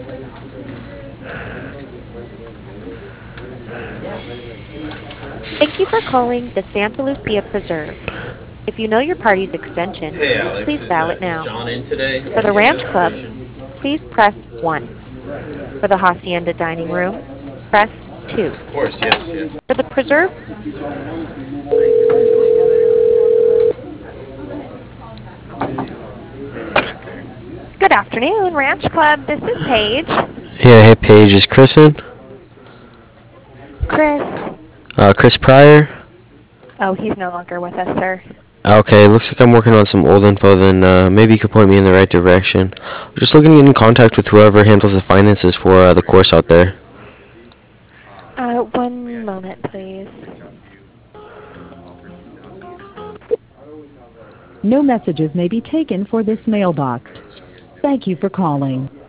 Thank you for calling the Santa Lucia Preserve. If you know your party's extension, Hey Alex, please dial it is now. John in today For for the the Ranch Club, reservation? please press 1. For the Hacienda Dining Room, press 2. Of course, yes, yes. For the Preserve, good afternoon, Ranch Club. This is Paige. Yeah, hey Paige, is Chris in? Chris. Chris Pryor? Oh, he's no longer with us, sir. Okay, looks like I'm working on some old info, then maybe you could point me in the right direction. Just looking to get in contact with whoever handles the finances for the course out there. One moment, please. No messages may be taken for this mailbox. Thank you for calling.